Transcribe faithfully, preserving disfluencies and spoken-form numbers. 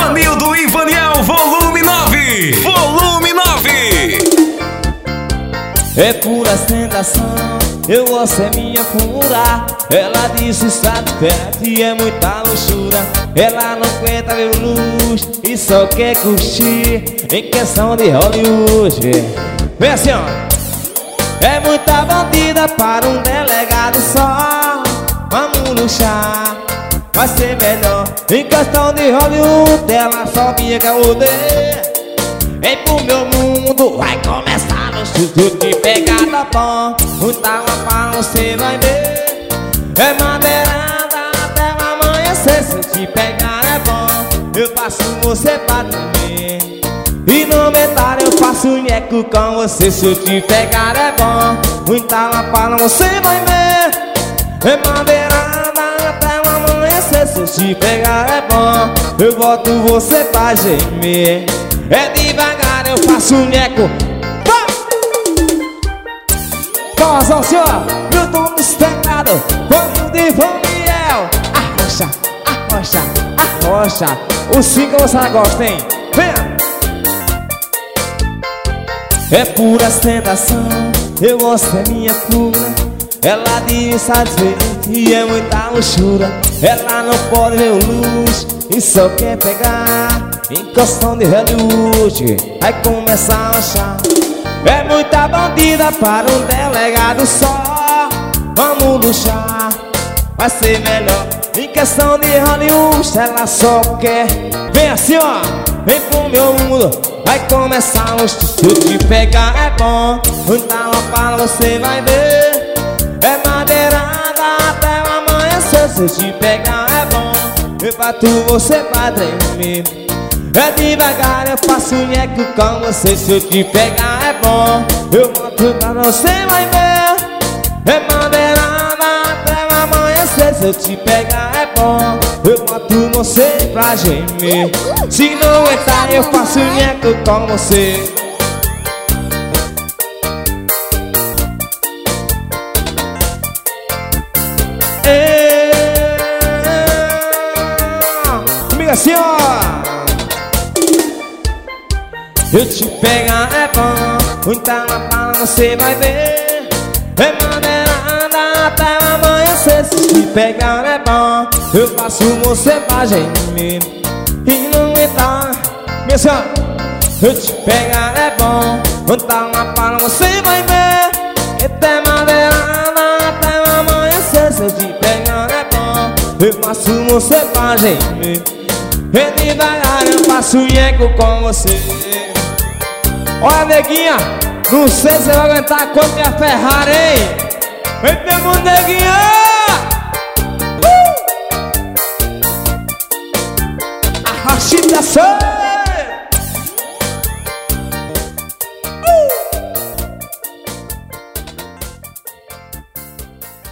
Vanildo e Vaniel, volume nove. Volume nove. É pura tentação, eu gosto é minha pura. Ela disse está de perto e é muita luxura. Ela não aguenta ver luz e só quer curtir em questão de Hollywood. Vem assim, ó. É muita bandida para um delegado só. Vamos luxar, vai ser melhor. Em questão de Hollywood, ela só vinha quer odeia. Vem pro meu mundo, vai começar no chute de pegada bom. Muita mapa você vai ver. É madeirada até o amanhecer. Se eu te pegar é bom, eu faço você pra dormir. E no metal eu faço nheco com você. Se eu te pegar é bom, muita mapa você vai ver. É madeirada até o amanhecer. Se eu te pegar é bom, eu boto você pra gemer. É devagar, eu faço um nheco. Vamos, senhor, meu tom destacado. Vamos de Vaniel. Arrocha, arrocha, arrocha. O cinco você gosta, hein? Venha. É pura tentação, eu gosto é minha pura. Ela diz satisfeita e é muita luxura. Ela não pode ver luz e só quer pegar em questão de Hollywood. Vai começar a achar. É muita bandida para um delegado só. Vamos luxar, vai ser melhor. Em questão de Hollywood, ela só quer. Vem assim, ó, vem pro meu mundo. Vai começar o se eu te pegar é bom. Muita roupa você vai ver. É madeirada até o amanhecer. Se eu te pegar é bom, eu bato você pra tremer. É devagar, eu faço nheco com você. Se eu te pegar é bom, eu boto pra você vai ver. É madeirada até o amanhecer. Se eu te pegar é bom, eu boto você pra gemer. Se não entrar eu faço nheco com você. Comigo assim, ó. Eu te pegar é bom, muita mapa você vai ver. É madeirada até o amanhecer. Se te pegar é bom, eu faço você pra gemer. E não entrar, minha senhora. Eu te pegar é bom, muita mapa você vai ver. É madeirada até o amanhecer. Se eu te pegar é bom, eu faço você pra gemer. E devagar eu faço nheco com você. Olha, neguinha, não sei se você vai aguentar quando minha Ferrari, hein? Vem pelo neguinha! Uh! A rachita só!